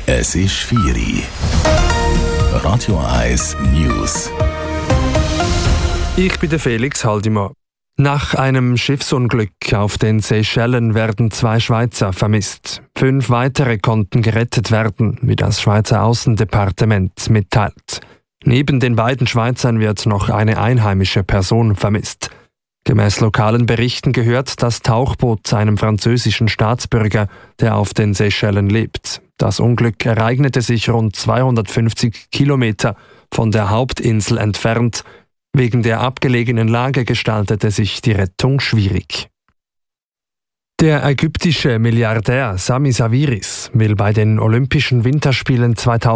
Es ist 4 Uhr. Radio 1 News. Ich bin der Felix Haldimann. Nach einem Schiffsunglück auf den Seychellen werden 2 Schweizer vermisst. 5 weitere konnten gerettet werden, wie das Schweizer Aussendepartement mitteilt. Neben den beiden Schweizern wird noch eine einheimische Person vermisst. Gemäß lokalen Berichten gehört das Tauchboot einem französischen Staatsbürger, der auf den Seychellen lebt. Das Unglück ereignete sich rund 250 Kilometer von der Hauptinsel entfernt. Wegen der abgelegenen Lage gestaltete sich die Rettung schwierig. Der ägyptische Milliardär Sami Sawiris will bei den Olympischen Winterspielen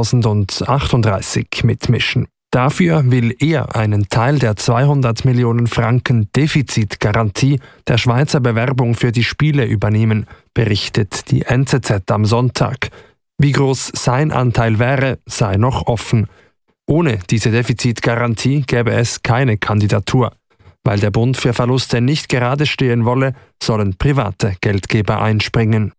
2038 mitmischen. Dafür will er einen Teil der 200 Millionen Franken Defizitgarantie der Schweizer Bewerbung für die Spiele übernehmen, berichtet die NZZ am Sonntag. Wie groß sein Anteil wäre, sei noch offen. Ohne diese Defizitgarantie gäbe es keine Kandidatur. Weil der Bund für Verluste nicht gerade stehen wolle, sollen private Geldgeber einspringen.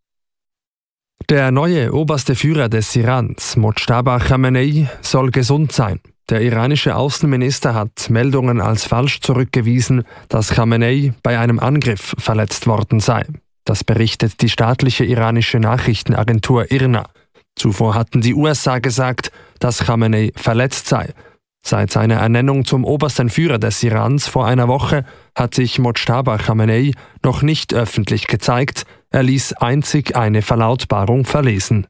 Der neue oberste Führer des Irans, Mojtaba Khamenei, soll gesund sein. Der iranische Außenminister hat Meldungen als falsch zurückgewiesen, dass Khamenei bei einem Angriff verletzt worden sei. Das berichtet die staatliche iranische Nachrichtenagentur IRNA. Zuvor hatten die USA gesagt, dass Khamenei verletzt sei. Seit seiner Ernennung zum obersten Führer des Irans vor einer Woche hat sich Mojtaba Khamenei noch nicht öffentlich gezeigt. Er ließ einzig eine Verlautbarung verlesen.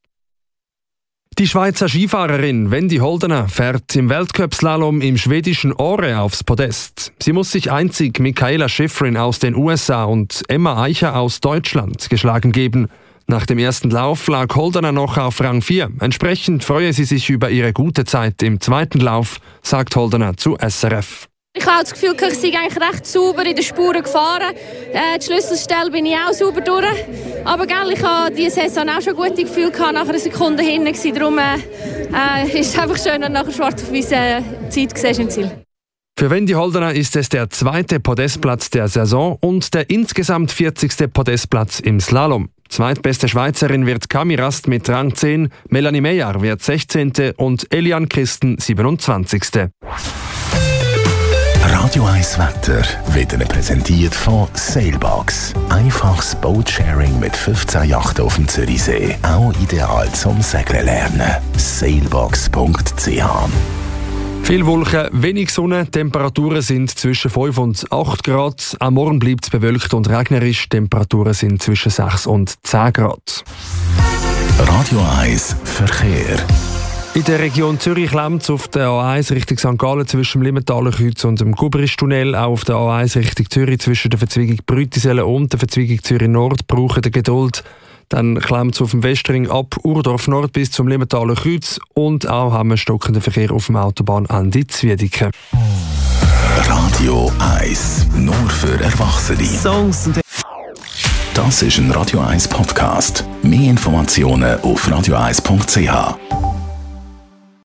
Die Schweizer Skifahrerin Wendy Holdener fährt im Weltcup-Slalom im schwedischen Åre aufs Podest. Sie muss sich einzig Mikaela Shiffrin aus den USA und Emma Eicher aus Deutschland geschlagen geben. Nach dem ersten Lauf lag Holdener noch auf Rang 4. Entsprechend freue sie sich über ihre gute Zeit im zweiten Lauf, sagt Holdener zu SRF. Ich habe das Gefühl, ich sei eigentlich recht sauber in den Spuren gefahren. Die Schlüsselstelle bin ich auch sauber durch. Aber ich habe diese Saison auch schon gute Gefühle gehabt, nach einer Sekunde hinten gewesen. Darum ist es einfach schön, wenn du nachher schwarz auf weiss Zeit siehst im Ziel. Für Wendy Holdener ist es der 2. Podestplatz der Saison und der insgesamt 40. Podestplatz im Slalom. Zweitbeste Schweizerin wird Kami Rast mit Rang 10, Melanie Meyer wird 16. und Eliane Christen 27. Radio 1 Wetter wird Ihnen präsentiert von Sailbox. Einfaches Boatsharing mit 15 Yachten auf dem Zürichsee. Auch ideal zum Segeln lernen. Sailbox.ch. Viel Wolken, wenig Sonne, Temperaturen sind zwischen 5 und 8 Grad. Am Morgen bleibt es bewölkt und regnerisch, Temperaturen sind zwischen 6 und 10 Grad. Radio 1 Verkehr. In der Region Zürich-Lemz auf der A1 Richtung St. Gallen zwischen dem Limentaler Kreuz und dem Gubristunnel, auch auf der A1 Richtung Zürich zwischen der Verzweigung Brütisellen und der Verzweigung Zürich Nord brauchen die Geduld. Dann klemmt es auf dem Westring ab Urdorf Nord bis zum Limentaler Kreuz und auch haben wir stockenden Verkehr auf dem Autobahnende Zwiediken. Radio 1, nur für Erwachsene. Das ist ein Radio 1 Podcast. Mehr Informationen auf radio1.ch.